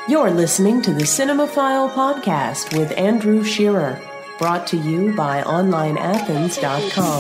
You're listening to the Cinemaphile Podcast with Andrew Shearer, brought to you by OnlineAthens.com.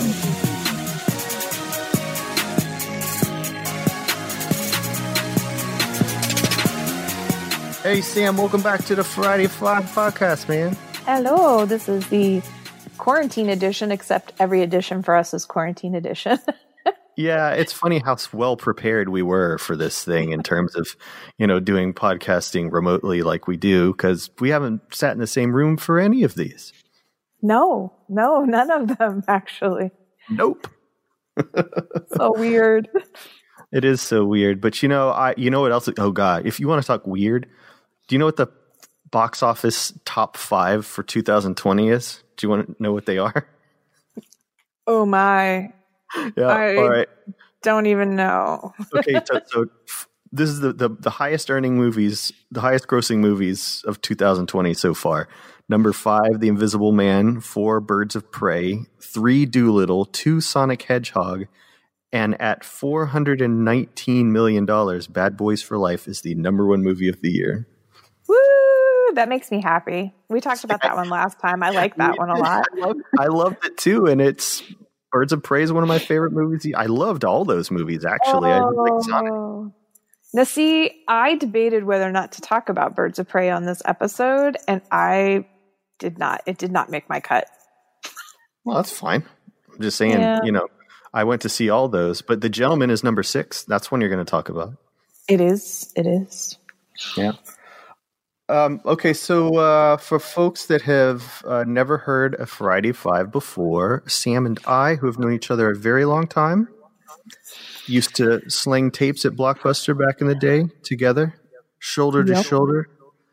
Hey, Sam, welcome back to the Friday Five Podcast, man. Hello, this is the quarantine edition, except every edition for us is quarantine edition. Yeah, it's funny how well prepared we were for this thing in terms of, doing podcasting remotely like we do, because we haven't sat in the same room for any of these. No, none of them, actually. Nope. So weird. It is so weird. But you know what else? Oh, God. If you want to talk weird, do you know what the box office top 5 for 2020 is? Do you want to know what they are? Oh, my. Yeah. All right. Don't even know. Okay. So this is the highest earning movies, the highest grossing movies of 2020 so far. Number 5, The Invisible Man. 4, Birds of Prey. 3, Dolittle. 2, Sonic Hedgehog. And at $419 million, Bad Boys for Life is the number 1 movie of the year. Woo! That makes me happy. We talked about that one last time. I like that one a lot. I loved it too, and it's Birds of Prey is one of my favorite movies. I loved all those movies, actually. I like Sonic. Now, see, I debated whether or not to talk about Birds of Prey on this episode, and I did not. It did not make my cut. Well, that's fine. I'm just saying, I went to see all those, but The Gentleman is number 6. That's one you're going to talk about. It is. Yeah. Okay, so for folks that have never heard of Friday Five before, Sam and I, who have known each other a very long time, used to sling tapes at Blockbuster back in the day together, shoulder to shoulder,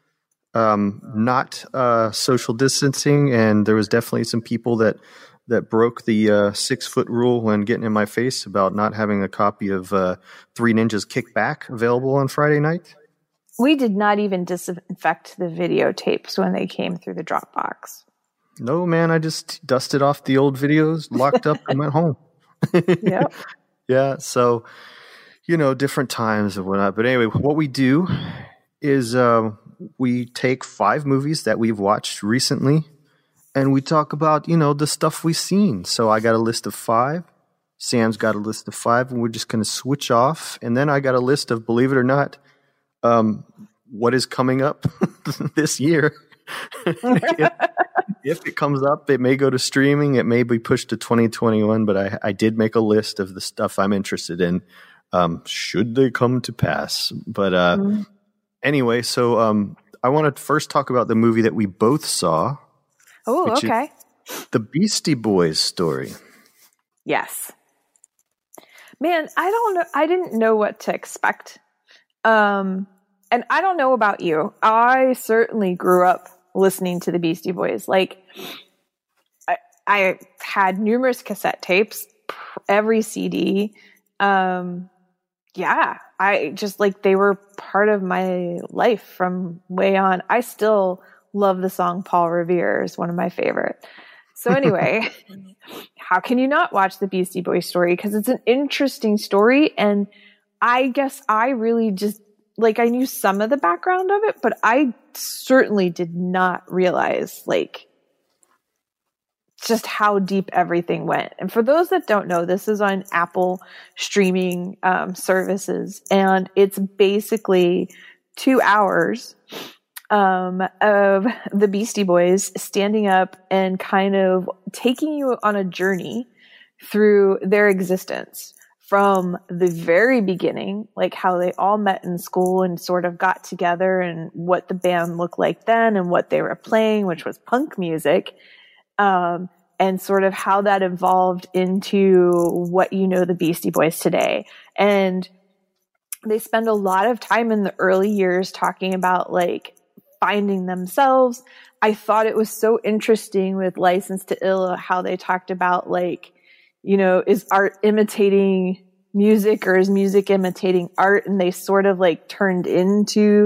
not social distancing, and there was definitely some people that broke the 6-foot rule when getting in my face about not having a copy of Three Ninjas Kick Back available on Friday night. We did not even disinfect the videotapes when they came through the Dropbox. No, man, I just dusted off the old videos, locked up, and went home. Yep. Yeah, so, different times and whatnot. But anyway, what we do is we take 5 movies that we've watched recently, and we talk about, the stuff we've seen. So I got a list of 5. Sam's got a list of 5, and we're just going to switch off. And then I got a list of, believe it or not, what is coming up this year. if it comes up, it may go to streaming. It may be pushed to 2021, but I did make a list of the stuff I'm interested in, should they come to pass. But anyway, so I want to first talk about the movie that we both saw. Oh, okay. The Beastie Boys story. Yes. Man, I don't know. I didn't know what to expect. And I don't know about you. I certainly grew up listening to the Beastie Boys. Like, I had numerous cassette tapes, every CD. Yeah, I just they were part of my life from way on. I still love the song Paul Revere is one of my favorite. So anyway, how can you not watch the Beastie Boys story? Because it's an interesting story. And I guess I really just, I knew some of the background of it, but I certainly did not realize, just how deep everything went. And for those that don't know, this is on Apple streaming services, and it's basically 2 hours of the Beastie Boys standing up and kind of taking you on a journey through their existence from the very beginning, how they all met in school and sort of got together and what the band looked like then and what they were playing, which was punk music, and sort of how that evolved into what the Beastie Boys today. And they spend a lot of time in the early years talking about finding themselves. I thought it was so interesting with License to Ill how they talked about is art imitating music or is music imitating art? And they sort of turned into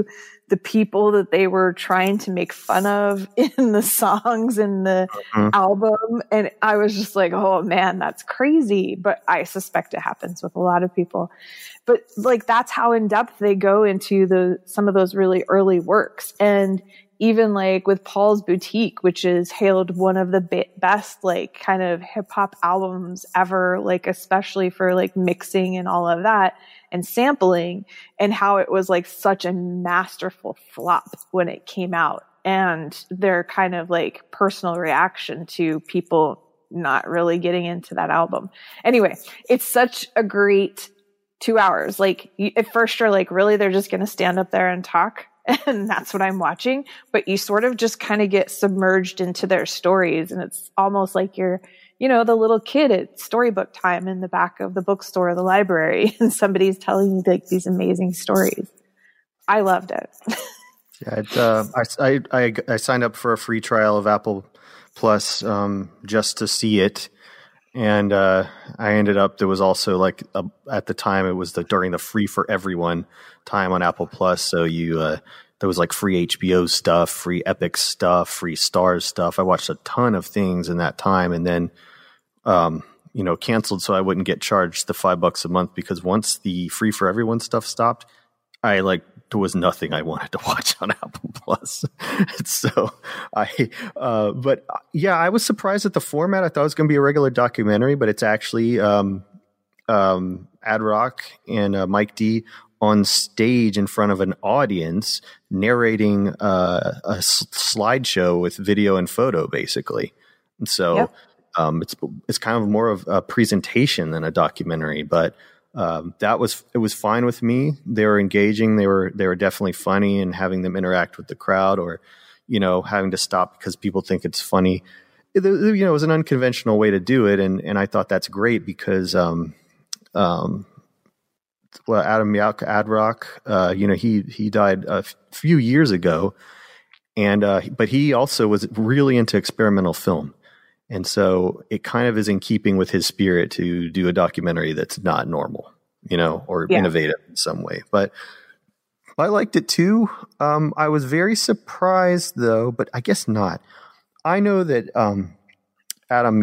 the people that they were trying to make fun of in the songs in the album. And I was just like, oh man, that's crazy. But I suspect it happens with a lot of people. But like, that's how in depth they go into some of those really early works. And even like with Paul's Boutique, which is hailed one of the best, like kind of hip hop albums ever, like especially for like mixing and all of that and sampling, and how it was like such a masterful flop when it came out, and their kind of like personal reaction to people not really getting into that album. Anyway, it's such a great 2 hours. Like at first you're like, really, they're just going to stand up there and talk? And that's what I'm watching. But you sort of just kind of get submerged into their stories. And it's almost like you're, you know, the little kid at storybook time in the back of the bookstore or the library. And somebody's telling you like these amazing stories. I loved it. Yeah, I signed up for a free trial of Apple Plus just to see it. And I ended up, there was also like, at the time, it was during the free for everyone time on Apple Plus. So there was like free HBO stuff, free Epic stuff, free Stars stuff. I watched a ton of things in that time, and then, canceled so I wouldn't get charged the $5 a month, because once the free for everyone stuff stopped, there was nothing I wanted to watch on Apple Plus. So but yeah, I was surprised at the format. I thought it was going to be a regular documentary, but it's actually Ad Rock and Mike D on stage in front of an audience narrating a slideshow with video and photo, basically. And so it's kind of more of a presentation than a documentary, but it was fine with me. They were engaging. They were definitely funny, and having them interact with the crowd, or, having to stop because people think it's funny. It was an unconventional way to do it. And I thought that's great because, Adam Yauch, Ad Rock, he died a few years ago, but he also was really into experimental film. And so it kind of is in keeping with his spirit to do a documentary that's not normal, or innovative in some way. But I liked it too. I was very surprised though, but I guess not. I know that Adam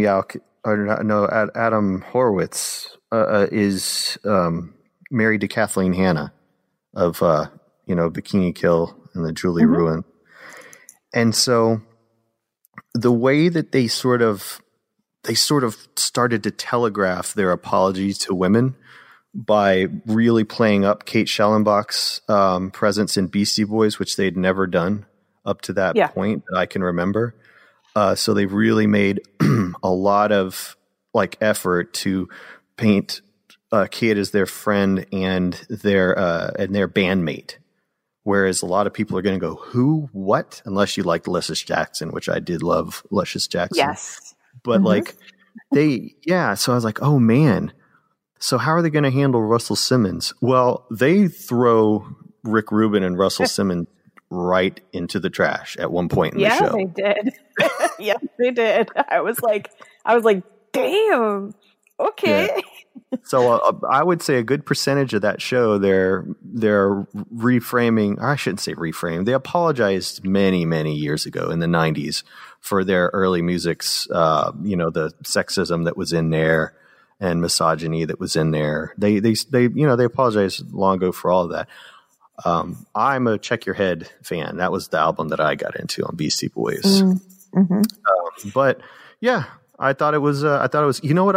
Horowitz is married to Kathleen Hanna of Bikini Kill and the Julie Ruin. And so the way that they sort of started to telegraph their apologies to women by really playing up Kate Schellenbach's presence in Beastie Boys, which they'd never done up to that point that I can remember. So they really made a lot of effort to paint Kate as their friend and their bandmate. Whereas a lot of people are going to go, who, what? Unless you liked Luscious Jackson, which I did love Luscious Jackson. Yes. But so I was like, oh man. So how are they going to handle Russell Simmons? Well, they throw Rick Rubin and Russell Simmons right into the trash at one point in the show. Yeah, they did. Yes, they did. I was like, damn. Okay. Yeah. So I would say a good percentage of that show, they're reframing. I shouldn't say reframe. They apologized many, many years ago in the 90s for their early music's, the sexism that was in there and misogyny that was in there. They apologized long ago for all of that. I'm a Check Your Head fan. That was the album that I got into on Beastie Boys. But yeah, I thought it was, you know what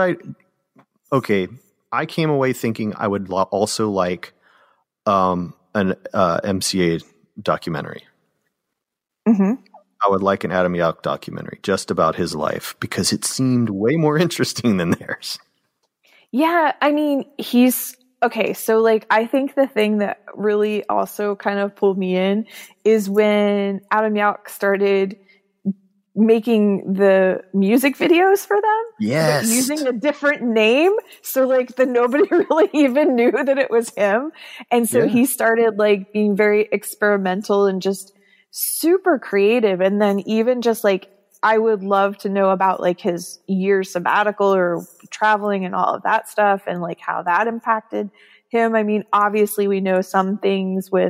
I came away thinking I would also like an MCA documentary. I would like an Adam Yauch documentary just about his life because it seemed way more interesting than theirs. Yeah, I mean, okay, so I think the thing that really also kind of pulled me in is when Adam Yauch started making the music videos for them. Yes. Using a different name. So nobody really even knew that it was him. And so he started being very experimental and just super creative. And then even just I would love to know about his year sabbatical or traveling and all of that stuff and how that impacted him. I mean, obviously we know some things with,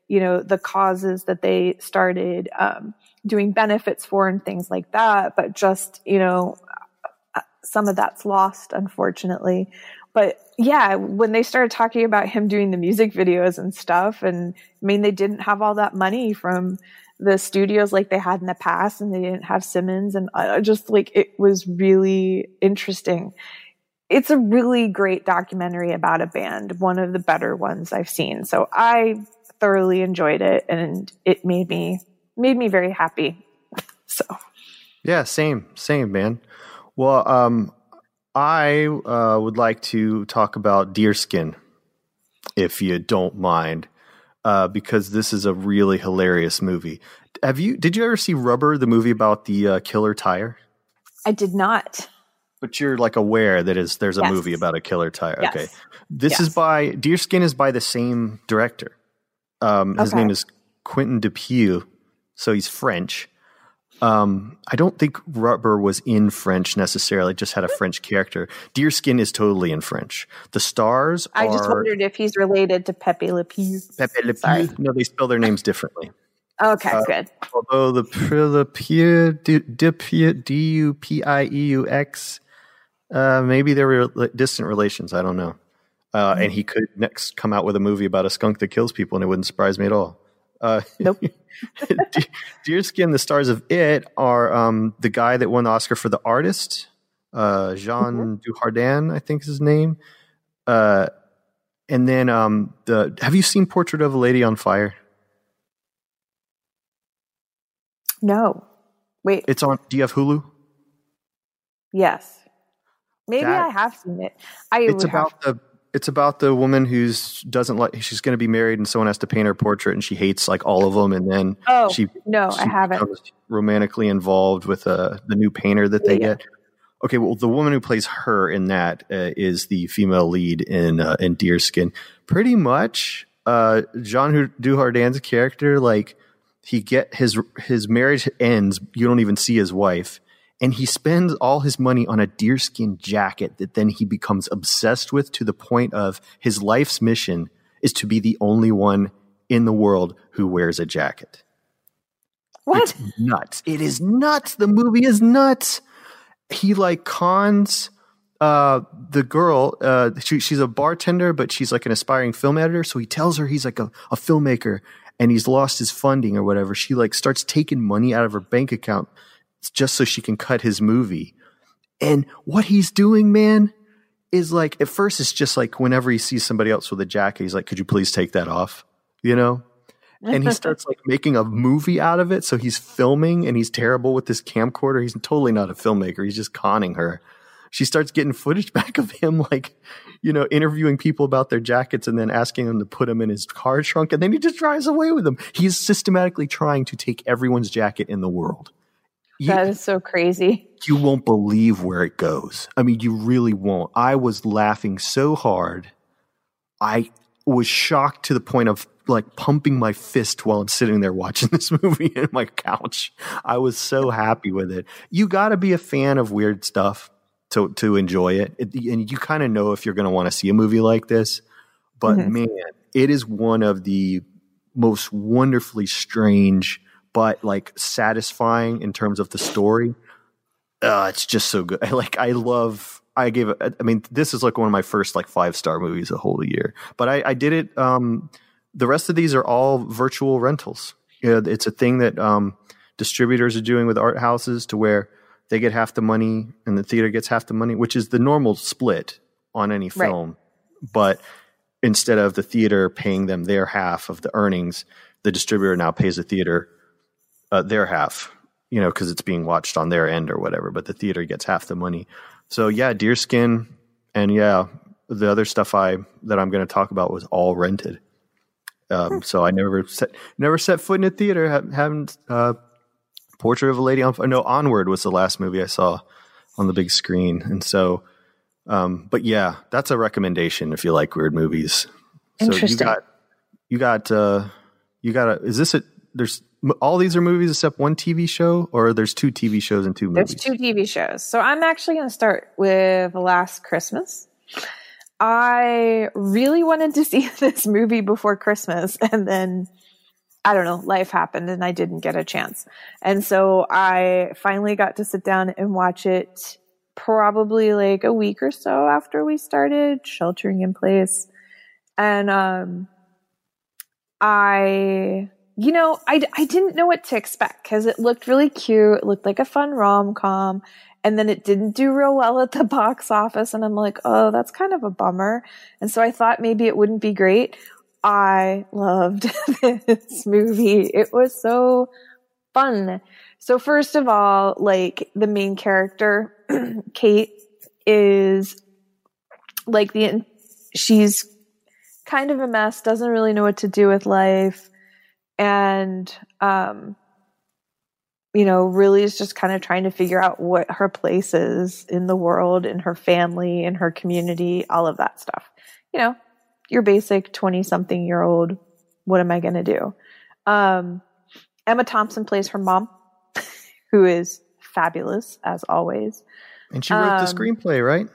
the causes that they started doing benefits for and things like that. But just, some of that's lost, unfortunately. But yeah, when they started talking about him doing the music videos and stuff, and I mean, they didn't have all that money from the studios like they had in the past, and they didn't have Simmons, and just like, it was really interesting. It's a really great documentary about a band, one of the better ones I've seen. So I thoroughly enjoyed it, and it made me very happy. So yeah, same, man. Well, I would like to talk about Deerskin, if you don't mind, because this is a really hilarious movie. Did you ever see Rubber, the movie about the killer tire? I did not. But you're like aware that there's a Yes. movie about a killer tire. Yes. Okay. This Yes. is by Deerskin is by the same director. His name is Quentin Dupieux. So he's French. I don't think Rubber was in French necessarily, just had a French character. Deerskin is totally in French. The stars I just wondered if he's related to Pepe Le Pew. Pepe Le Sorry. Pew. No, they spell their names differently. Okay, good. Although the Pew, Dupieux, maybe they were distant relations. I don't know. And he could next come out with a movie about a skunk that kills people, and it wouldn't surprise me at all. Nope. Deerskin, the stars of it are the guy that won the Oscar for The Artist, Jean Dujardin, I think is his name. And then have you seen Portrait of a Lady on Fire? No. Wait. It's on. Do you have Hulu? Yes. Maybe That- I have seen it. It's about the woman she's going to be married, and someone has to paint her portrait, and she hates like all of them, and then she I haven't. becomes romantically involved with the new painter that they get. Okay, well, the woman who plays her in that is the female lead in Deerskin. Pretty much, Jean Dujardin's character, like his marriage ends. You don't even see his wife. And he spends all his money on a deerskin jacket that then he becomes obsessed with, to the point of his life's mission is to be the only one in the world who wears a jacket. What? It's nuts. It is nuts. The movie is nuts. He like cons the girl. She's a bartender, but she's like an aspiring film editor. So he tells her he's like a filmmaker and he's lost his funding or whatever. She like starts taking money out of her bank account just so she can cut his movie. And what he's doing, man, is like, at first it's just like whenever he sees somebody else with a jacket, he's like, could you please take that off? And he starts like making a movie out of it. So he's filming and he's terrible with this camcorder. He's totally not a filmmaker. He's just conning her. She starts getting footage back of him, like, interviewing people about their jackets and then asking them to put them in his car trunk. And then he just drives away with them. He's systematically trying to take everyone's jacket in the world. That is so crazy. You won't believe where it goes. I mean, you really won't. I was laughing so hard. I was shocked to the point of like pumping my fist while I'm sitting there watching this movie in my couch. I was so happy with it. You got to be a fan of weird stuff to enjoy it. And you kind of know if you're going to want to see a movie like this. But man, it is one of the most wonderfully strange but like satisfying in terms of the story. It's just so good. This is like one of my first like 5-star movies the whole year, but I did it. The rest of these are all virtual rentals. It's a thing that distributors are doing with art houses to where they get half the money and the theater gets half the money, which is the normal split on any film. Right. But instead of the theater paying them their half of the earnings, the distributor now pays the theater their half, because it's being watched on their end or whatever, but the theater gets half the money. So yeah, Deerskin and the other stuff that I'm going to talk about was all rented. So I never set foot in a theater. Haven't Portrait of a Lady Onward was the last movie I saw on the big screen. And so, but yeah, that's a recommendation if you like weird movies. Interesting. So there's all these are movies except one TV show, or there's 2 TV shows and 2 movies? There's 2 TV shows. So I'm actually going to start with Last Christmas. I really wanted to see this movie before Christmas, and then I don't know, life happened and I didn't get a chance. And so I finally got to sit down and watch it probably like a week or so after we started sheltering in place. And I didn't know what to expect because it looked really cute. It looked like a fun rom-com. And then it didn't do real well at the box office. And I'm like, oh, that's kind of a bummer. And so I thought maybe it wouldn't be great. I loved this movie. It was so fun. So first of all, like the main character, Kate, is like she's kind of a mess, doesn't really know what to do with life. And, really is just kind of trying to figure out what her place is in the world, in her family, in her community, all of that stuff. Your basic 20-something-year-old, what am I going to do? Emma Thompson plays her mom, who is fabulous, as always. And she wrote the screenplay, right?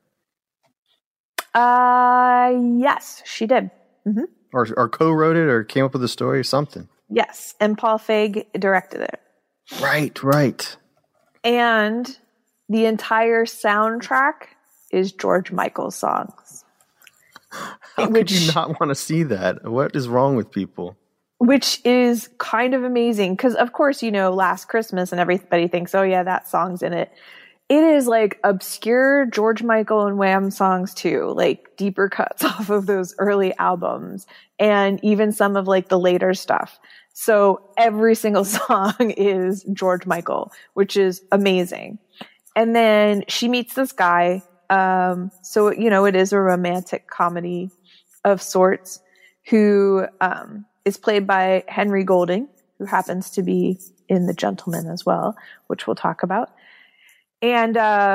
Yes, she did. Mm-hmm. Or co-wrote it or came up with the story or something. Yes, and Paul Feig directed it. Right. And the entire soundtrack is George Michael's songs. How could you not want to see that? What is wrong with people? Which is kind of amazing because, of course, Last Christmas and everybody thinks, oh, yeah, that song's in it. It is like obscure George Michael and Wham songs too, like deeper cuts off of those early albums and even some of like the later stuff. So every single song is George Michael, which is amazing. And then she meets this guy. So, it is a romantic comedy of sorts who is played by Henry Golding, who happens to be in The Gentleman as well, which we'll talk about. And,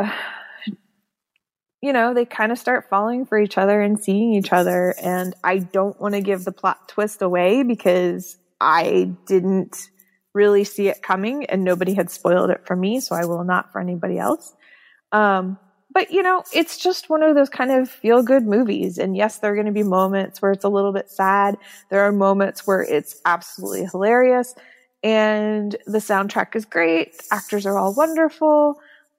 they kind of start falling for each other and seeing each other. And I don't want to give the plot twist away because I didn't really see it coming and nobody had spoiled it for me. So I will not for anybody else. But it's just one of those kind of feel good movies. And yes, there are going to be moments where it's a little bit sad. There are moments where it's absolutely hilarious and the soundtrack is great. Actors are all wonderful.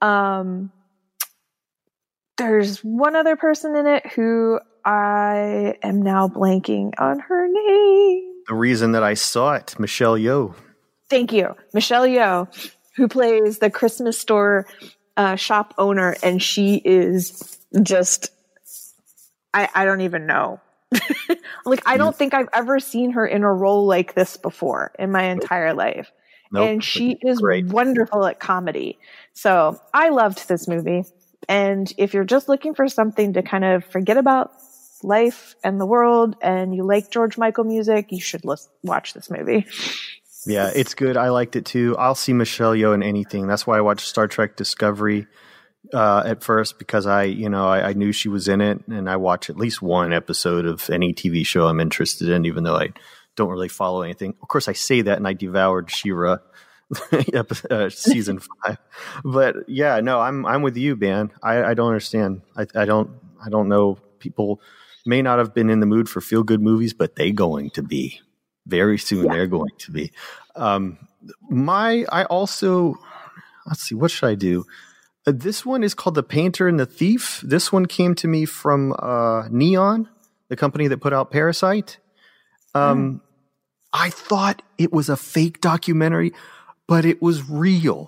There's one other person in it who I am now blanking on her name. The reason that I saw it, Michelle Yeoh. Thank you. Michelle Yeoh, who plays the Christmas store shop owner. And she is just, I don't even know. I don't think I've ever seen her in a role like this before in my entire life. Nope. And she is wonderful at comedy. So I loved this movie. And if you're just looking for something to kind of forget about life and the world and you like George Michael music, you should watch this movie. Yeah, it's good. I liked it too. I'll see Michelle Yeoh in anything. That's why I watched Star Trek Discovery at first because I knew she was in it, and I watch at least one episode of any TV show I'm interested in, even though I don't really follow anything. Of course, I say that, and I devoured She-Ra season 5. But yeah, no, I'm with you, man. I don't understand. I don't know. People may not have been in the mood for feel good movies, but they going to be very soon. Yeah. They're going to be. I also, let's see, what should I do? This one is called The Painter and the Thief. This one came to me from Neon, the company that put out Parasite. I thought it was a fake documentary, but it was real.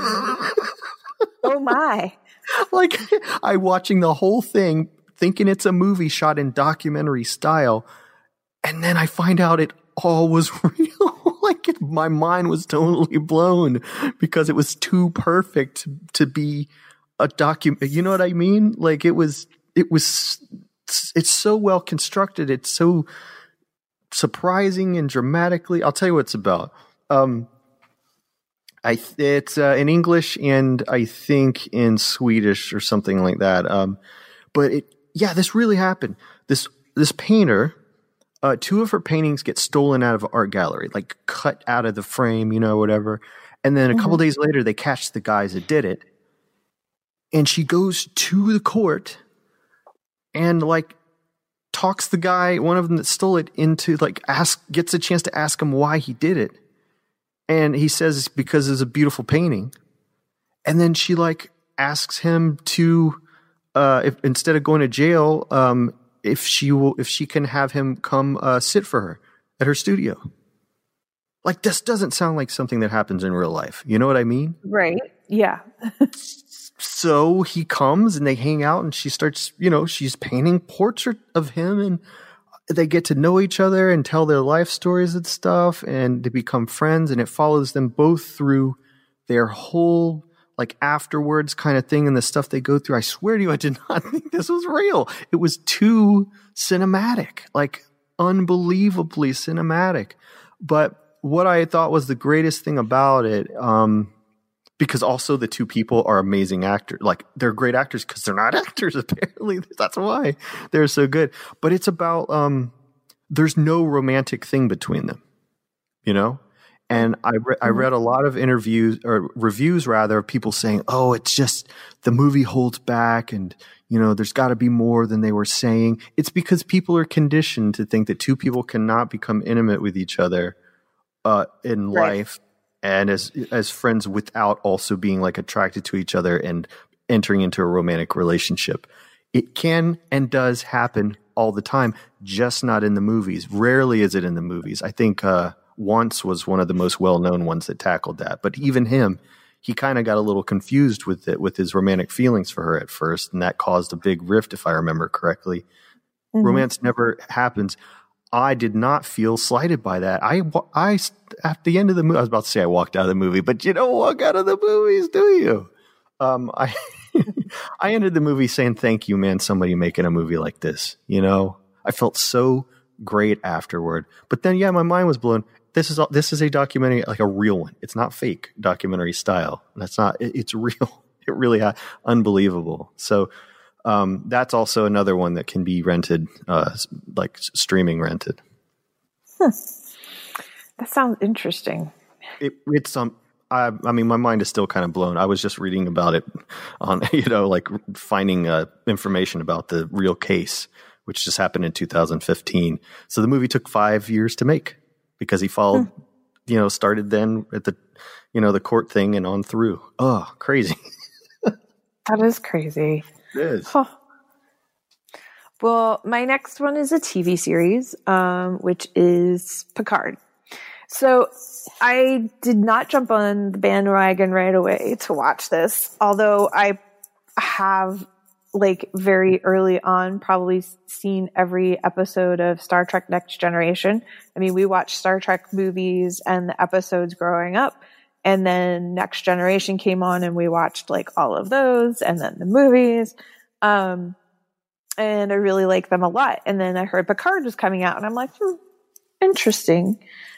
Oh my. I watching the whole thing, thinking it's a movie shot in documentary style, and then I find out it all was real. My mind was totally blown because it was too perfect to be a document. You know what I mean? It's so well constructed. It's so surprising and dramatically. I'll tell you what it's about. It's in English and I think in Swedish or something like that. But this really happened. This painter, 2 of her paintings get stolen out of an art gallery, cut out of the frame, whatever. And then a couple days later, they catch the guys that did it. And she goes to the court and talks the guy, one of them that stole it, into like gets a chance to ask him why he did it. And he says it's because it's a beautiful painting. And then she like asks him to, if instead of going to jail, if she can have him come sit for her at her studio. Like, this doesn't sound like something that happens in real life. You know what I mean? Right. Yeah. So he comes and they hang out, and she starts, she's painting portrait of him, and they get to know each other and tell their life stories and stuff, and they become friends, and it follows them both through their whole like afterwards kind of thing and the stuff they go through. I swear to you, I did not think this was real. It was too cinematic, like unbelievably cinematic. But what I thought was the greatest thing about it, because also the two people are amazing actors. Like, they're great actors because they're not actors, apparently. That's why they're so good. But it's about, there's no romantic thing between them, And I read a lot of interviews or reviews rather of people saying, oh, it's just the movie holds back and, there's got to be more than they were saying. It's because people are conditioned to think that two people cannot become intimate with each other in life and as friends without also being like attracted to each other and entering into a romantic relationship. It can and does happen all the time, just not in the movies. Rarely is it in the movies. I think Once was one of the most well-known ones that tackled that. But even him, he kind of got a little confused with it, with his romantic feelings for her at first, and that caused a big rift, if I remember correctly. Mm-hmm. Romance never happens. I did not feel slighted by that. I at the end of the movie, I was about to say I walked out of the movie, but you don't walk out of the movies, do you? I I ended the movie saying, thank you, man, somebody making a movie like this. I felt so great afterward. But then, my mind was blown. This is a documentary, like a real one. It's not fake documentary style. That's not. It's real. It really unbelievable. So that's also another one that can be rented, like streaming rented. That sounds interesting. It's I mean, my mind is still kind of blown. I was just reading about it on, like finding information about the real case, which just happened in 2015. So the movie took 5 years to make because he followed, started then at the, the court thing and on through. Oh, crazy. That is crazy. It is. Huh. Well, my next one is a TV series, which is Picard. So I did not jump on the bandwagon right away to watch this, although I have like very early on probably seen every episode of Star Trek Next Generation. I mean, we watched Star Trek movies and the episodes growing up, and then Next Generation came on and we watched like all of those and then the movies. And I really like them a lot. And then I heard Picard was coming out and I'm like, interesting.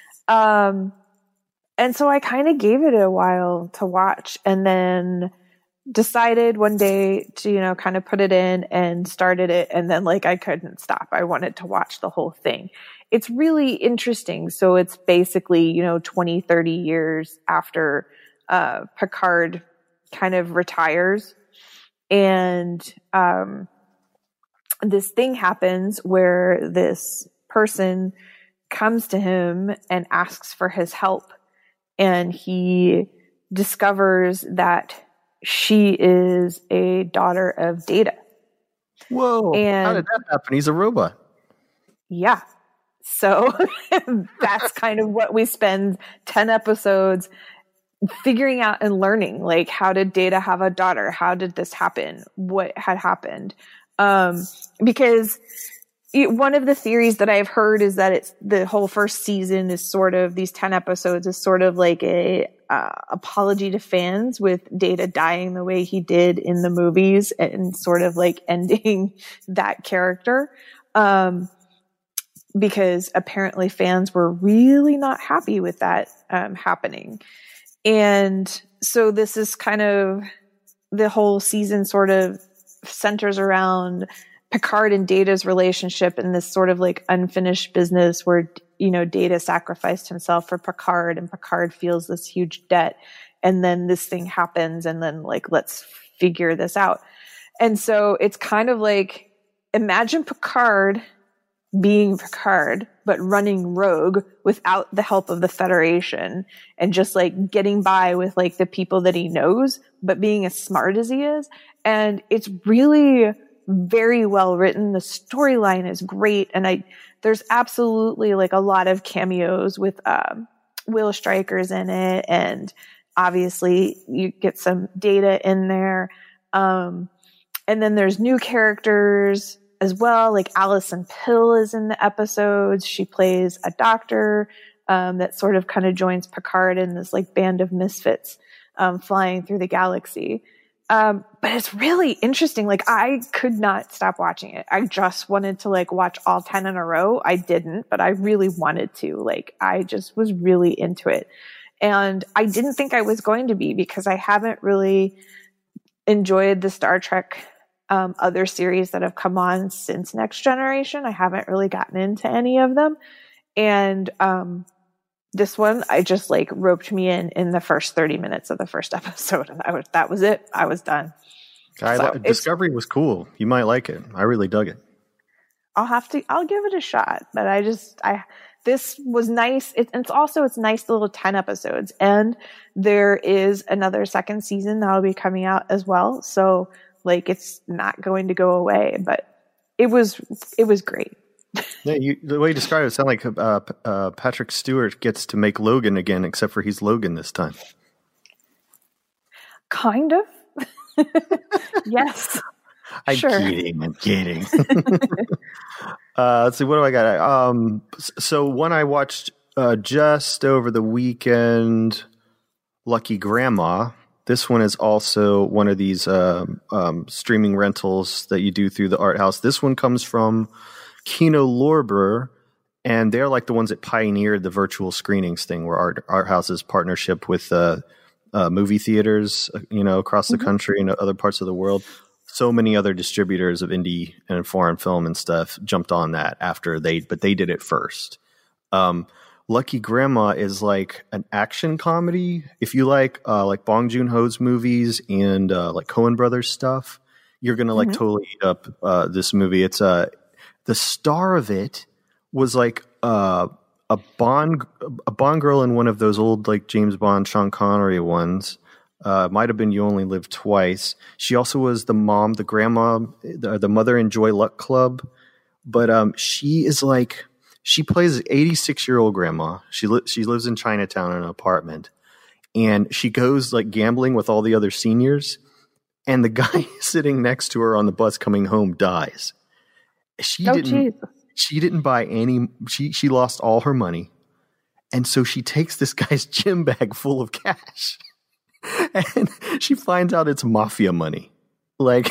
And so I kind of gave it a while to watch and then decided one day to, kind of put it in and started it. And then like, I couldn't stop. I wanted to watch the whole thing. It's really interesting. So it's basically, 20, 30 years after, Picard kind of retires. And, this thing happens where this person comes to him and asks for his help. And he discovers that she is a daughter of Data. Whoa. And how did that happen? He's a robot. Yeah. So that's kind of what we spend 10 episodes figuring out and learning. Like, how did Data have a daughter? How did this happen? What had happened? Because one of the theories that I've heard is that it's the whole first season is sort of these 10 episodes is sort of like a apology to fans with Data dying the way he did in the movies and sort of like ending that character. Because apparently fans were really not happy with that happening. And so this is kind of the whole season sort of centers around Picard and Data's relationship and this sort of like unfinished business where, Data sacrificed himself for Picard and Picard feels this huge debt. And then this thing happens and then like, let's figure this out. And so it's kind of like, imagine Picard being Picard, but running rogue without the help of the Federation and just like getting by with like the people that he knows, but being as smart as he is. And it's really very well written. The storyline is great. And there's absolutely like a lot of cameos with, Will Stryker's in it. And obviously you get some Data in there. And then there's new characters as well. Like Alison Pill is in the episodes. She plays a doctor, that sort of kind of joins Picard in this like band of misfits, flying through the galaxy. But it's really interesting. Like I could not stop watching it. I just wanted to like watch all 10 in a row. I didn't, but I really wanted to. Like I just was really into it. And I didn't think I was going to be, because I haven't really enjoyed the Star Trek other series that have come on since Next Generation. I haven't really gotten into any of them. And this one, I just like roped me in the first 30 minutes of the first episode. And that was it. I was done. Discovery was cool. You might like it. I really dug it. I'll give it a shot. But this was nice. It's nice little 10 episodes. And there is another second season that'll be coming out as well. So like it's not going to go away, but it was great. Yeah, the way you describe it sounds like Patrick Stewart gets to make Logan again, except for he's Logan this time. Kind of. Yes. I'm kidding. Let's see, what do I got? So one I watched just over the weekend, Lucky Grandma. This one is also one of these streaming rentals that you do through the Art House. This one comes from Kino Lorber, and they're like the ones that pioneered the virtual screenings thing, where Art House's partnership with movie theaters, across the country and other parts of the world. So many other distributors of indie and foreign film and stuff jumped on that but they did it first. Lucky Grandma is like an action comedy. If you like Bong Joon-ho's movies and like Coen Brothers stuff, you're gonna like totally eat up this movie. It's the star of it was like a Bond girl in one of those old like James Bond, Sean Connery ones. Might have been You Only Live Twice. She also was the mom, the grandma, the mother in Joy Luck Club. But she plays an 86-year-old grandma. She lives in Chinatown in an apartment, and she goes like gambling with all the other seniors. And the guy sitting next to her on the bus coming home dies. She didn't buy any. She lost all her money, and so she takes this guy's gym bag full of cash. And she finds out it's mafia money. Like,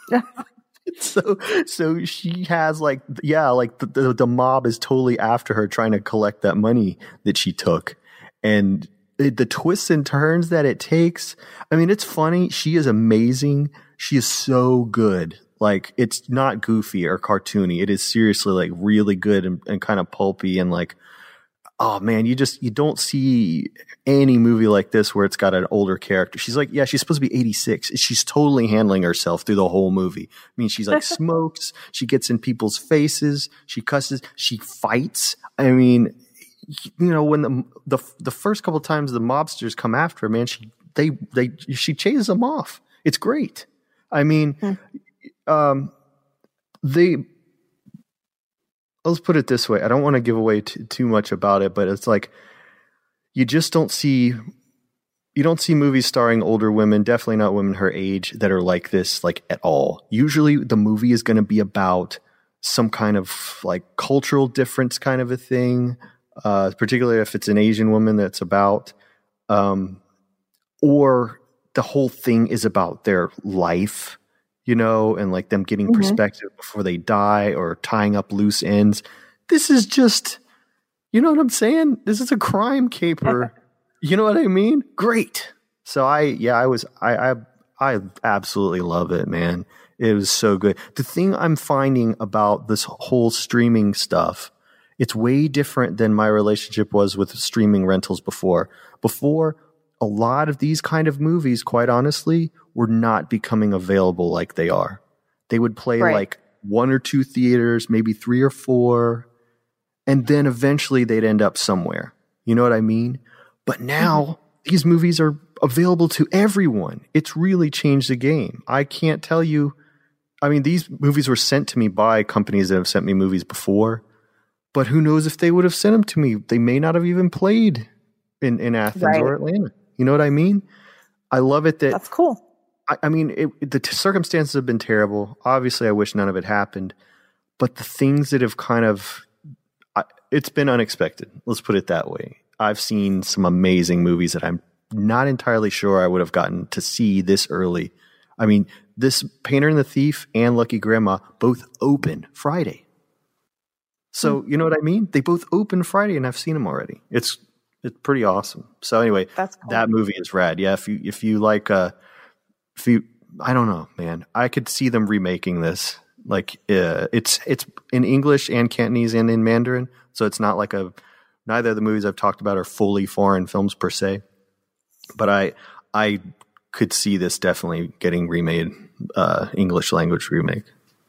so she has the mob is totally after her, trying to collect that money that she took. And the twists and turns that it takes. I mean, it's funny. She is amazing. She is so good. Like, it's not goofy or cartoony. It is seriously like really good and kind of pulpy and like, oh man, you don't see any movie like this where it's got an older character. She's like, she's supposed to be 86. She's totally handling herself through the whole movie. I mean, she's like smokes. She gets in people's faces. She cusses. She fights. I mean, when the first couple of times the mobsters come after her, man, she chases them off. It's great. I mean, let's put it this way. I don't want to give away too much about it, but it's like you don't see movies starring older women, definitely not women her age, that are like this, like at all. Usually the movie is going to be about some kind of like cultural difference kind of a thing, particularly if it's an Asian woman that's about, or the whole thing is about their life, and like them getting perspective before they die or tying up loose ends. This is just, you know what I'm saying? This is a crime caper. You know what I mean? Great. So I absolutely love it, man. It was so good. The thing I'm finding about this whole streaming stuff, it's way different than my relationship was with streaming rentals before. Before, a lot of these kind of movies, quite honestly, were not becoming available like they are. They would play like one or two theaters, maybe 3 or 4, and then eventually they'd end up somewhere. You know what I mean? But now these movies are available to everyone. It's really changed the game. I can't tell you. I mean, these movies were sent to me by companies that have sent me movies before, but who knows if they would have sent them to me? They may not have even played in Athens or Atlanta. You know what I mean? I love it that's cool. I mean, the circumstances have been terrible. Obviously, I wish none of it happened, but the things that have it's been unexpected. Let's put it that way. I've seen some amazing movies that I'm not entirely sure I would have gotten to see this early. I mean, this Painter and the Thief and Lucky Grandma both open Friday. So, you know what I mean? They both open Friday and I've seen them already. It's pretty awesome. So anyway, that's cool. That movie is rad. Yeah. If you like, I don't know, man, I could see them remaking this. Like, it's in English and Cantonese and in Mandarin. So it's not like neither of the movies I've talked about are fully foreign films per se, but I could see this definitely getting remade, English language remake.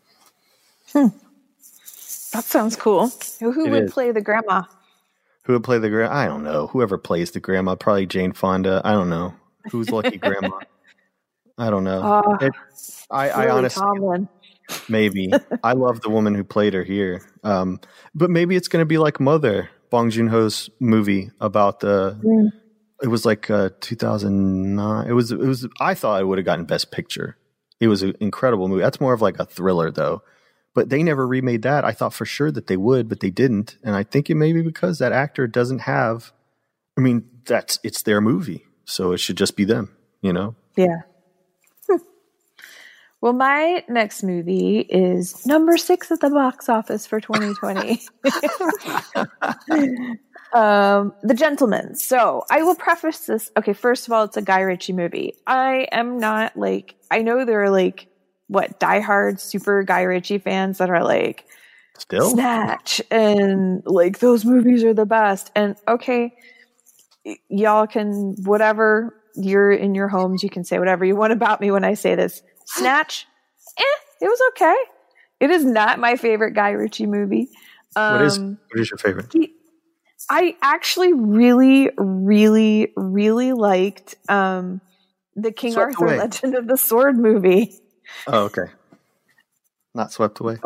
That sounds cool. Who would play the grandma? Who would play the grandma? I don't know. Whoever plays the grandma, probably Jane Fonda. I don't know. Who's Lucky Grandma? I don't know. I honestly, Tomlin. Maybe. I love the woman who played her here. But maybe it's going to be like Mother, Bong Joon-ho's movie about it was like 2009. It was. I thought it would have gotten Best Picture. It was an incredible movie. That's more of like a thriller, though. But they never remade that. I thought for sure that they would, but they didn't. And I think it may be because that actor doesn't have. I mean, it's their movie, so it should just be them. You know? Yeah. Well, my next movie is number 6 at the box office for 2020. The Gentleman. So I will preface this. Okay, first of all, it's a Guy Ritchie movie. I am not I know there are diehard super Guy Ritchie fans that are still Snatch and those movies are the best. And okay, y'all can, whatever, you're in your homes, you can say whatever you want about me when I say this. Snatch, it was okay. It is not my favorite Guy Ritchie movie. What is your favorite? I actually really, really, really liked the King Swept Arthur Away. Legend of the Sword movie. Oh, okay. Not Swept Away.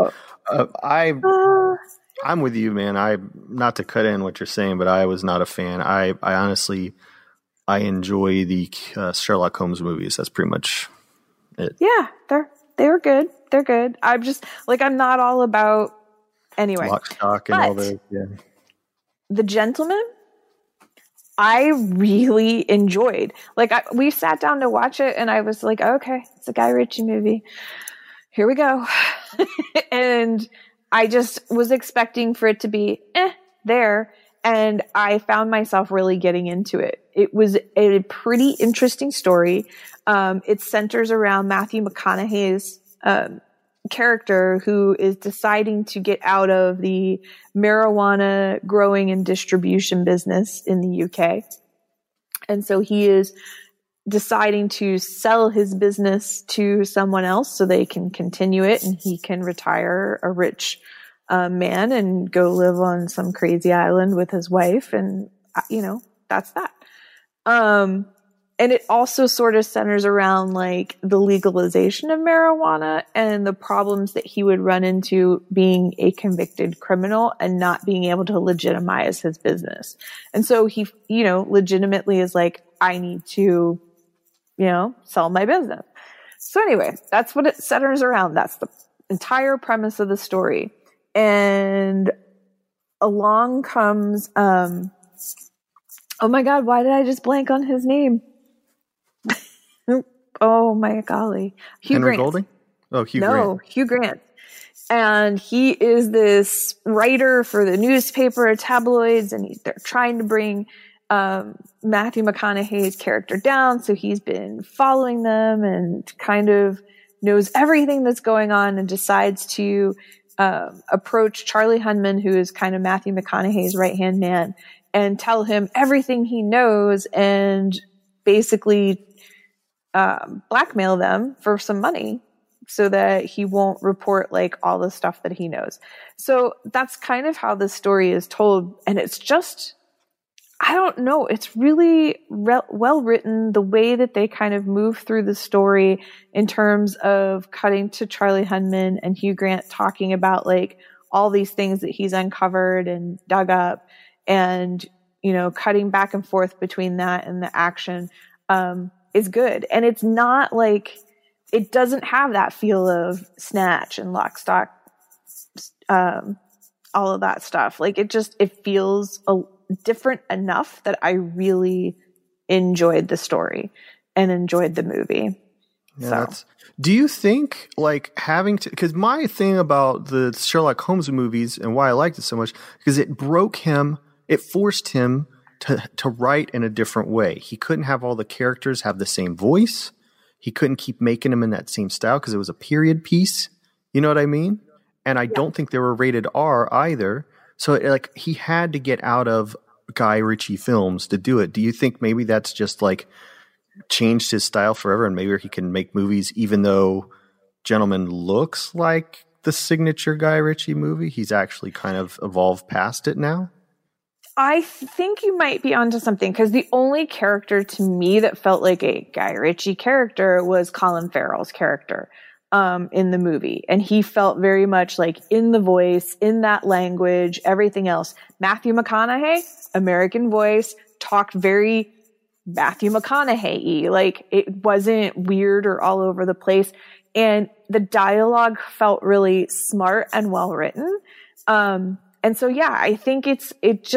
I'm with you, man. Not to cut in what you're saying, but I was not a fan. I honestly enjoy the Sherlock Holmes movies. That's pretty much it. Yeah, they're good. They're good. I'm just I'm not all about anyway. Lock, Stock, and all those. Yeah. The Gentleman, I really enjoyed. We sat down to watch it, and I was like, okay, it's a Guy Ritchie movie. Here we go. And I just was expecting for it to be there, and I found myself really getting into it. It was a pretty interesting story. It centers around Matthew McConaughey's character, who is deciding to get out of the marijuana growing and distribution business in the UK. And so he is deciding to sell his business to someone else so they can continue it and he can retire a rich man and go live on some crazy island with his wife. And, that's that. And it also sort of centers around the legalization of marijuana and the problems that he would run into being a convicted criminal and not being able to legitimize his business. And so he, legitimately is I need to, sell my business. So anyway, that's what it centers around. That's the entire premise of the story. And along comes, oh my God, why did I just blank on his name? Oh my golly. Hugh Grant. Golding? Oh, Hugh Grant. No, Hugh Grant. And he is this writer for the newspaper, tabloids, and they're trying to bring Matthew McConaughey's character down. So he's been following them and kind of knows everything that's going on and decides to approach Charlie Hunman, who is kind of Matthew McConaughey's right-hand man, and tell him everything he knows and basically blackmail them for some money so that he won't report like all the stuff that he knows. So that's kind of how the story is told. And it's just, I don't know, it's really well written, the way that they kind of move through the story in terms of cutting to Charlie Hunman and Hugh Grant talking about like all these things that he's uncovered and dug up, and, you know, cutting back and forth between that and the action, is good. And it's not like, it doesn't have that feel of Snatch and Lock, Stock, all of that stuff. Like it feels different enough that I really enjoyed the story and enjoyed the movie. Yeah, do you think like having to, because my thing about the Sherlock Holmes movies and why I liked it so much, because it forced him to write in a different way. He couldn't have all the characters have the same voice. He couldn't keep making them in that same style because it was a period piece. You know what I mean? And I don't think they were rated R either. So like he had to get out of Guy Ritchie films to do it. Do you think maybe that's just like changed his style forever, and maybe he can make movies even though Gentleman looks like the signature Guy Ritchie movie? He's actually kind of evolved past it now. I think you might be onto something, because the only character to me that felt like a Guy Ritchie character was Colin Farrell's character in the movie. And he felt very much like in the voice, in that language, everything else. Matthew McConaughey, American voice, talked very Matthew McConaughey-y. Like it wasn't weird or all over the place. And the dialogue felt really smart and well written. And so, yeah, I think it's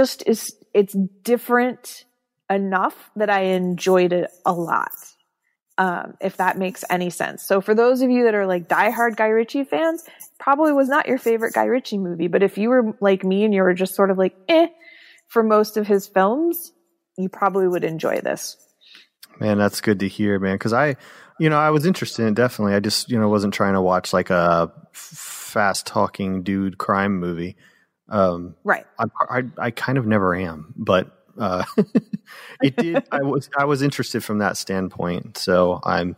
different enough that I enjoyed it a lot. If that makes any sense. So for those of you that are like diehard Guy Ritchie fans, probably was not your favorite Guy Ritchie movie. But if you were like me and you were just sort of like, for most of his films, you probably would enjoy this. Man, that's good to hear, man. Because I was interested in it, definitely. I just, wasn't trying to watch like a fast talking dude crime movie. Right. I kind of never am, but it did. I was interested from that standpoint. So now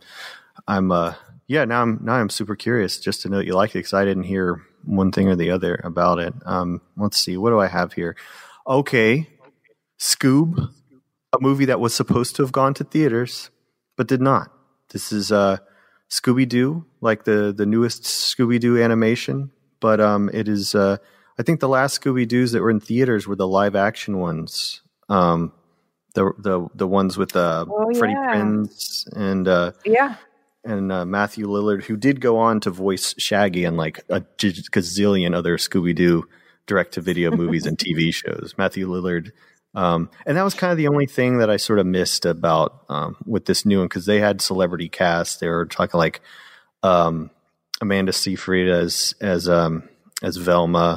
I'm super curious just to know that you like it, because I didn't hear one thing or the other about it. Let's see, what do I have here? Okay, Scoob, a movie that was supposed to have gone to theaters but did not. This is Scooby-Doo, like the newest Scooby-Doo animation, but it is. I think the last Scooby-Doos that were in theaters were the live action ones. The ones with Freddie Prinze and Matthew Lillard, who did go on to voice Shaggy and like a gazillion other Scooby-Doo direct-to-video movies and TV shows. Matthew Lillard. And that was kind of the only thing that I sort of missed about with this new one, because they had celebrity cast. They were talking like Amanda Seyfried as Velma.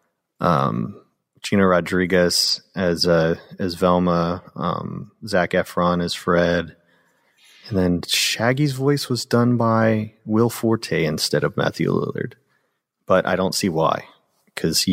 Gina Rodriguez as Velma, Zac Efron as Fred, and then Shaggy's voice was done by Will Forte instead of Matthew Lillard. But I don't see why, because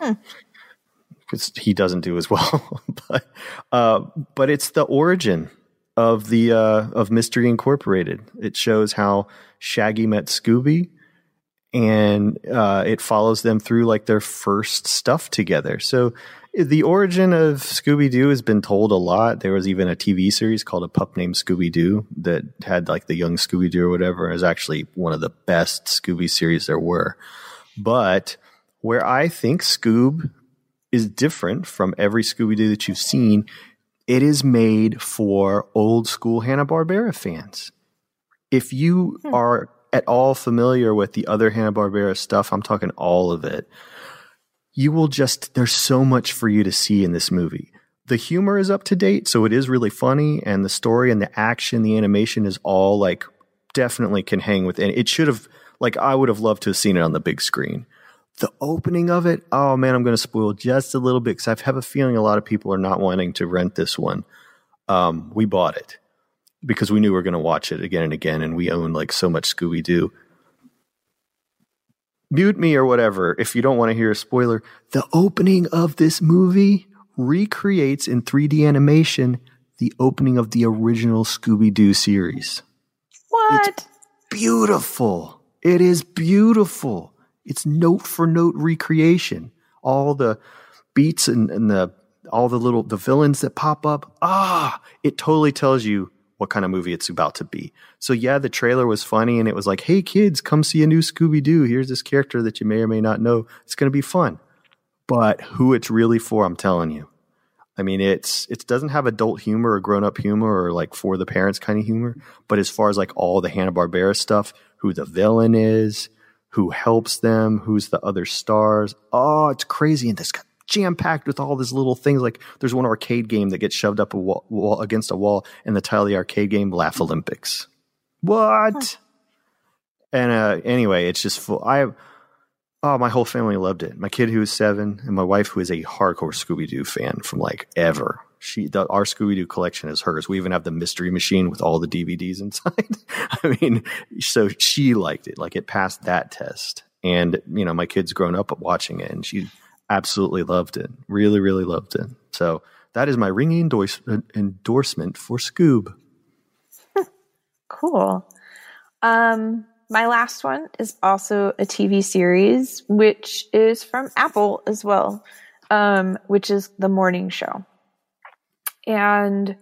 he doesn't do as well. But it's the origin of of Mystery Incorporated. It shows how Shaggy met Scooby. And it follows them through like their first stuff together. So the origin of Scooby-Doo has been told a lot. There was even a TV series called A Pup Named Scooby-Doo that had like the young Scooby-Doo or whatever. It was actually one of the best Scooby series there were. But where I think Scoob is different from every Scooby-Doo that you've seen, it is made for old school Hanna-Barbera fans. If you are at all familiar with the other Hanna-Barbera stuff, I'm talking all of it, you will there's so much for you to see in this movie. The humor is up to date, so it is really funny, and the story and the action, the animation is all like definitely can hang with it. It should have, like, I would have loved to have seen it on the big screen. The opening of it, oh man, I'm going to spoil just a little bit, because I have a feeling a lot of people are not wanting to rent this one. We bought it because we knew we were going to watch it again and again, and we own like so much Scooby-Doo. Mute me or whatever if you don't want to hear a spoiler. The opening of this movie recreates in 3D animation the opening of the original Scooby-Doo series. What? It's beautiful. It is beautiful. It's note for note recreation. All the beats and all the villains that pop up. It totally tells you what kind of movie it's about to be. So yeah, the trailer was funny and it was like, hey kids, come see a new Scooby-Doo. Here's this character that you may or may not know. It's going to be fun. But who it's really for, I'm telling you. I mean, it doesn't have adult humor or grown-up humor or like for the parents kind of humor. But as far as like all the Hanna-Barbera stuff, who the villain is, who helps them, who's the other stars. Oh, it's crazy. And this got jam-packed with all these little things. Like there's one arcade game that gets shoved up a wall against a wall, and the title of the arcade game, Laugh Olympics. What? And anyway, it's just full. My whole family loved it. My kid who is 7 and my wife who is a hardcore Scooby-Doo fan from like ever. Our Scooby-Doo collection is hers. We even have the Mystery Machine with all the DVDs inside. I mean, so she liked it. Like it passed that test. And, you know, my kid's grown up watching it and she absolutely loved it. Really, really loved it. So that is my ringing endorsement for Scoob. Cool. My last one is also a TV series, which is from Apple as well, which is The Morning Show. And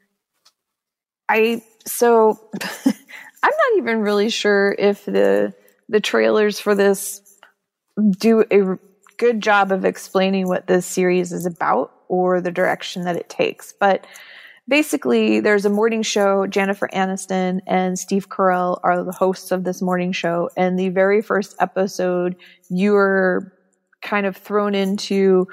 I'm not even really sure if the trailers for this do a good job of explaining what this series is about or the direction that it takes. But basically, there's a morning show. Jennifer Aniston and Steve Carell are the hosts of this morning show. And the very first episode, you're kind of thrown into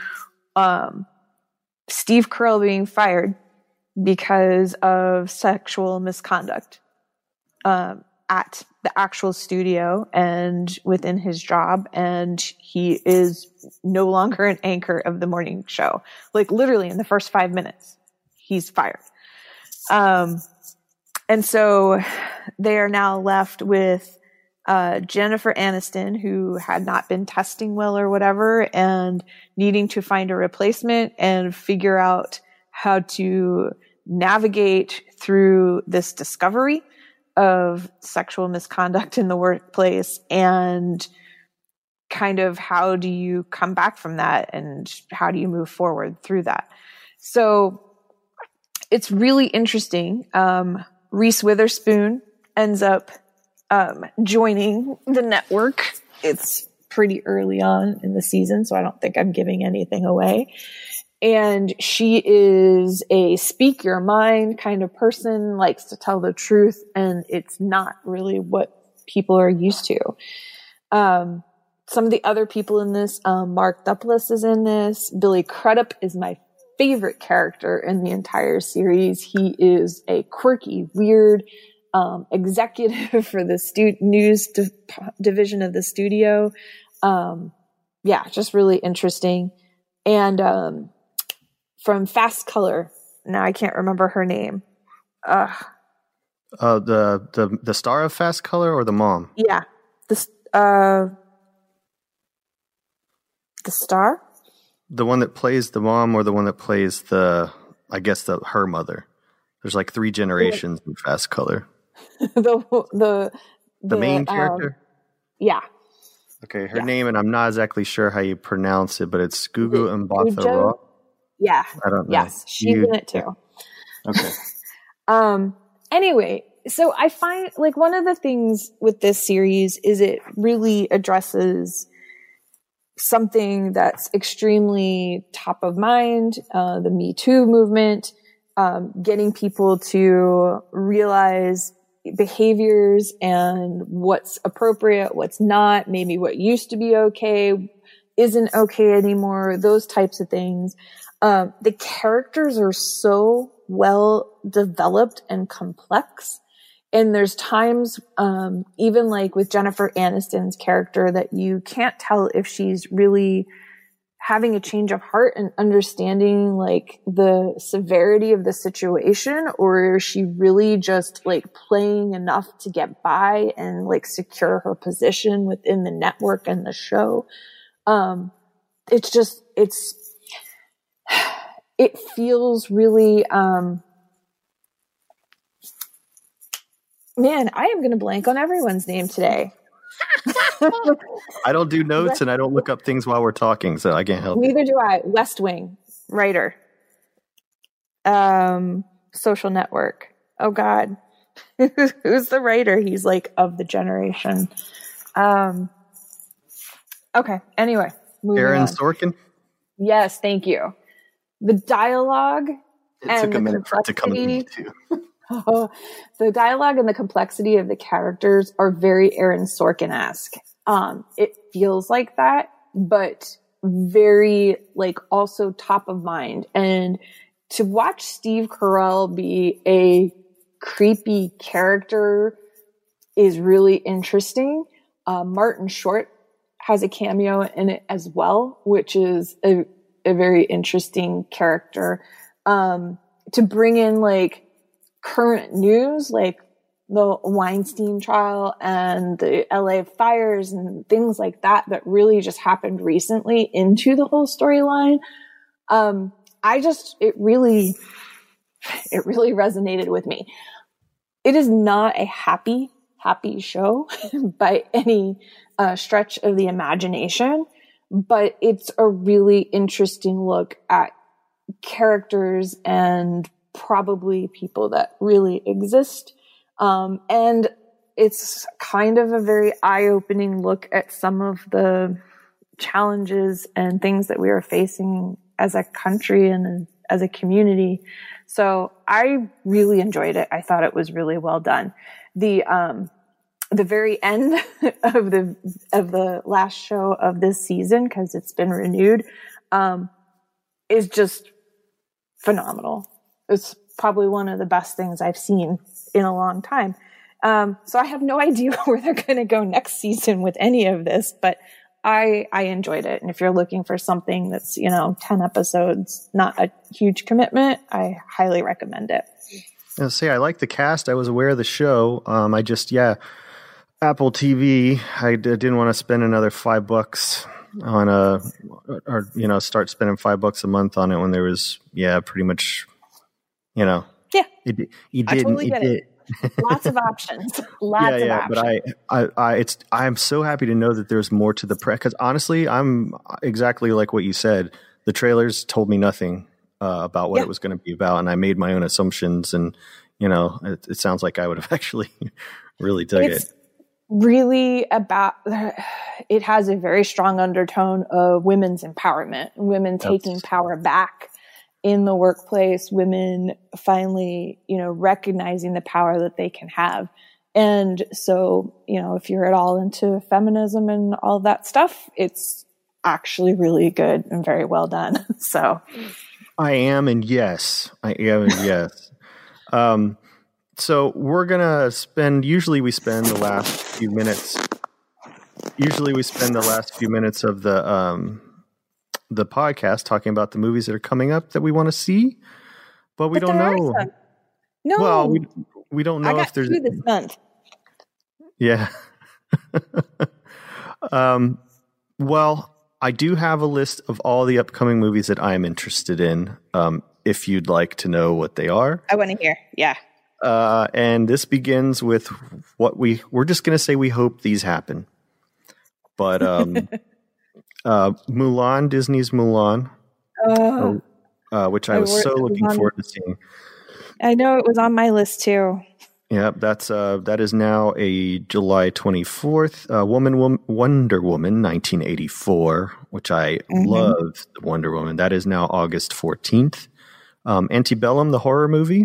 Steve Carell being fired because of sexual misconduct at the actual studio and within his job. And he is no longer an anchor of the morning show. Like literally in the first 5 minutes, he's fired. And so they are now left with Jennifer Aniston, who had not been testing well or whatever, and needing to find a replacement and figure out how to navigate through this discovery of sexual misconduct in the workplace, and kind of how do you come back from that and how do you move forward through that. So it's really interesting. Reese Witherspoon ends up joining the network. It's pretty early on in the season, so I don't think I'm giving anything away. And she is a speak your mind kind of person, likes to tell the truth, and it's not really what people are used to. Some of the other people in this, Mark Duplass is in this. Billy Crudup is my favorite character in the entire series. He is a quirky, weird executive for the news division of the studio. Just really interesting. And from Fast Color, now I can't remember her name. The star of Fast Color or the mom? Yeah, the star. The one that plays the mom or the one that plays her mother. There's like 3 generations in Fast Color. the main character? Yeah. Okay, her name, and I'm not exactly sure how you pronounce it, but it's Gugu Mbatha-Raw. Yeah. I don't know. Yes, she's in it too. Okay. Anyway, so I find like one of the things with this series is it really addresses something that's extremely top of mind, the Me Too movement, getting people to realize behaviors and what's appropriate, what's not, maybe what used to be okay isn't okay anymore, those types of things. The characters are so well developed and complex. And there's times, even like with Jennifer Aniston's character, that you can't tell if she's really having a change of heart and understanding like the severity of the situation, or is she really just like playing enough to get by and like secure her position within the network and the show. It feels really, man, I am going to blank on everyone's name today. I don't do notes and I don't look up things while we're talking, so I can't help. Neither do I. West Wing, writer. Social Network. Oh God. Who's the writer? He's like of the generation. Okay. Anyway, moving Aaron on. Sorkin? Yes, thank you. The dialogue It took a minute for it to come to me too. The dialogue and the complexity of the characters are very Aaron Sorkin-esque. It feels like that, but very like also top of mind. And to watch Steve Carell be a creepy character is really interesting. Martin Short has a cameo in it as well, which is a very interesting character. To bring in like current news, like the Weinstein trial and the LA fires and things like that really just happened recently into the whole storyline. It really resonated with me. It is not a happy show by any stretch of the imagination, but it's a really interesting look at characters and probably people that really exist. And it's kind of a very eye-opening look at some of the challenges and things that we are facing as a country and as a community. So I really enjoyed it. I thought it was really well done. The very end of the last show of this season, because it's been renewed, is just phenomenal. It's probably one of the best things I've seen in a long time. So I have no idea where they're going to go next season with any of this, but I enjoyed it. And if you're looking for something that's, 10 episodes, not a huge commitment, I highly recommend it. I like the cast. I was aware of the show. Apple TV. I didn't want to spend another $5 on start spending $5 a month on it when there was, pretty much, Yeah. You I didn't. totally get it. Lots of options. Lots of options. But I'm so happy to know that there's more to the press, because honestly, I'm exactly like what you said. The trailers told me nothing about what it was going to be about, and I made my own assumptions. And it sounds like I would have actually really dug it. Really about, it has a very strong undertone of women's empowerment, women taking power back in the workplace, women finally, recognizing the power that they can have. And so, if you're at all into feminism and all that stuff, it's actually really good and very well done. So I am. And yes. So we're going to usually we spend the last few minutes of the podcast talking about the movies that are coming up that we want to see, but we don't know. No, well, we don't know if there's this month. Yeah. Well, I do have a list of all the upcoming movies that I'm interested in. If you'd like to know what they are, I want to hear. Yeah. And this begins with what we're just going to say we hope these happen. But Mulan, Disney's Mulan, which I was so looking forward to seeing. I know it was on my list too. Yeah, that is now a July 24th. Wonder Woman 1984, which I love. Wonder Woman. That is now August 14th. Antebellum, the horror movie.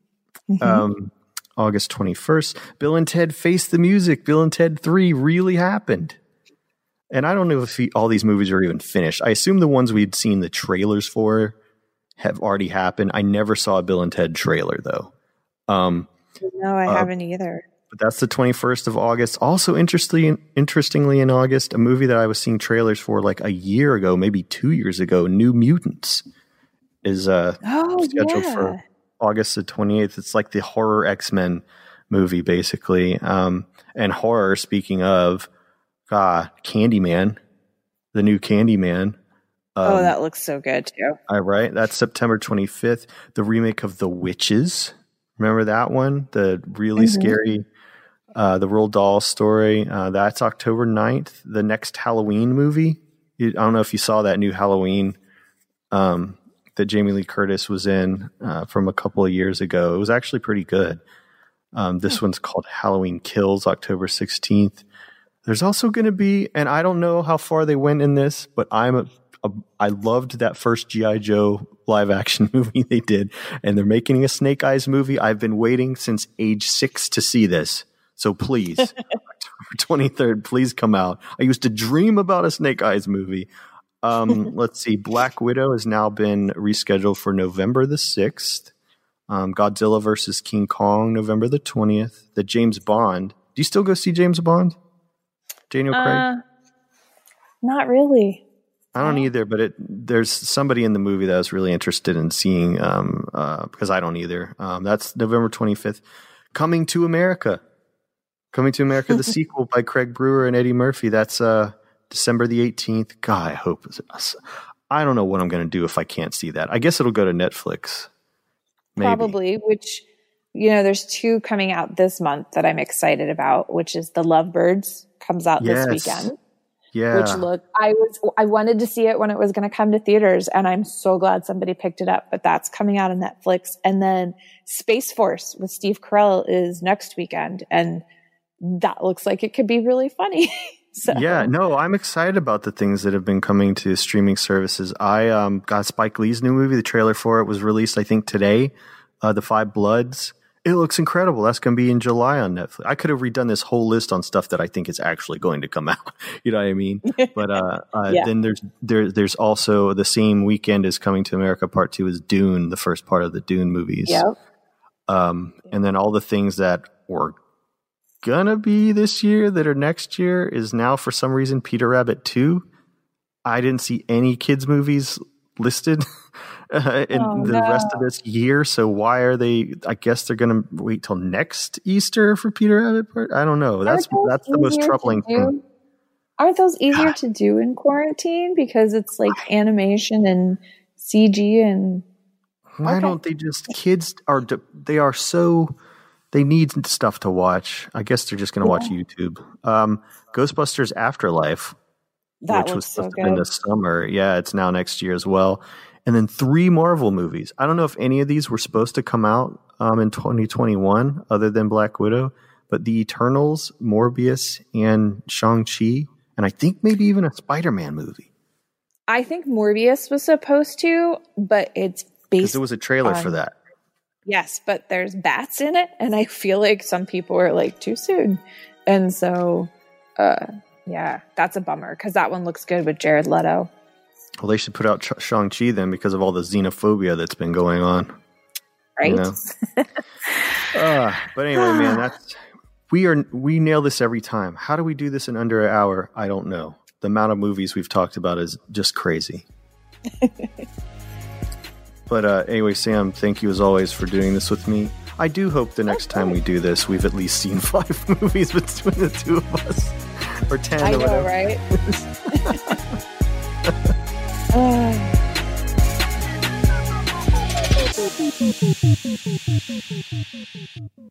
August 21st. Bill and Ted Face the Music. Bill and Ted 3 really happened. And I don't know if all these movies are even finished. I assume the ones we'd seen the trailers for have already happened. I never saw a Bill and Ted trailer, though. No, I haven't either. But that's the 21st of August. Also, interestingly, in August, a movie that I was seeing trailers for like a year ago, maybe 2 years ago, New Mutants, is scheduled for August the 28th. It's like the horror X-Men movie, basically. And horror, speaking of, Candyman, the new Candyman. That looks so good too. All right. That's September 25th. The remake of The Witches. Remember that one? The really scary The Roald Dahl story. That's October 9th. The next Halloween movie. I don't know if you saw that new Halloween that Jamie Lee Curtis was in from a couple of years ago. It was actually pretty good. This one's called Halloween Kills, October 16th. There's also going to be, and I don't know how far they went in this, but I loved that first G.I. Joe live action movie they did, and they're making a Snake Eyes movie. I've been waiting since age 6 to see this. So please, October 23rd, please come out. I used to dream about a Snake Eyes movie. Let's see. Black Widow has now been rescheduled for November the 6th. Godzilla versus King Kong, November the 20th. The James Bond. Do you still go see James Bond? Daniel Craig? Not really. I don't either, but there's somebody in the movie that I was really interested in seeing because I don't either. That's November 25th. Coming to America, the sequel by Craig Brewer and Eddie Murphy. That's December the 18th. God, I hope it's. I don't know what I'm going to do if I can't see that. I guess it'll go to Netflix. Maybe. Probably, which, there's 2 coming out this month that I'm excited about, which is The Lovebirds comes out this weekend. Yeah. Which I wanted to see it when it was going to come to theaters, and I'm so glad somebody picked it up, but that's coming out on Netflix. And then Space Force with Steve Carell is next weekend, and that looks like it could be really funny. So. Yeah, no, I'm excited about the things that have been coming to streaming services. I got Spike Lee's new movie. The trailer for it was released, I think, today. The Five Bloods. It looks incredible. That's going to be in July on Netflix. I could have redone this whole list on stuff that I think is actually going to come out. You know what I mean? But then there's also the same weekend is Coming to America Part 2 is Dune, the first part of the Dune movies. Yep. And then all the things that were gonna be this year that are next year is now for some reason Peter Rabbit 2. I didn't see any kids movies listed in the rest of this year, so why are they? I guess they're gonna wait till next Easter for Peter Rabbit part. I don't know. That's the most troubling thing. Aren't those easier to do in quarantine because it's like animation and CG and why don't they just they need stuff to watch. I guess they're just going to watch YouTube. Ghostbusters Afterlife, which was supposed to be in the summer. Yeah, it's now next year as well. And then 3 Marvel movies. I don't know if any of these were supposed to come out in 2021 other than Black Widow, but The Eternals, Morbius, and Shang-Chi, and I think maybe even a Spider-Man movie. I think Morbius was supposed to, but it's based because there was a trailer for that. Yes, but there's bats in it, and I feel like some people are like too soon. And so, that's a bummer because that one looks good with Jared Leto. Well, they should put out Shang-Chi then because of all the xenophobia that's been going on. Right? But anyway, man, we nail this every time. How do we do this in under an hour? I don't know. The amount of movies we've talked about is just crazy. But anyway, Sam, thank you as always for doing this with me. I do hope the next time we do this, we've at least seen 5 movies between the 2 of us. Or 10 I or know, whatever. Right?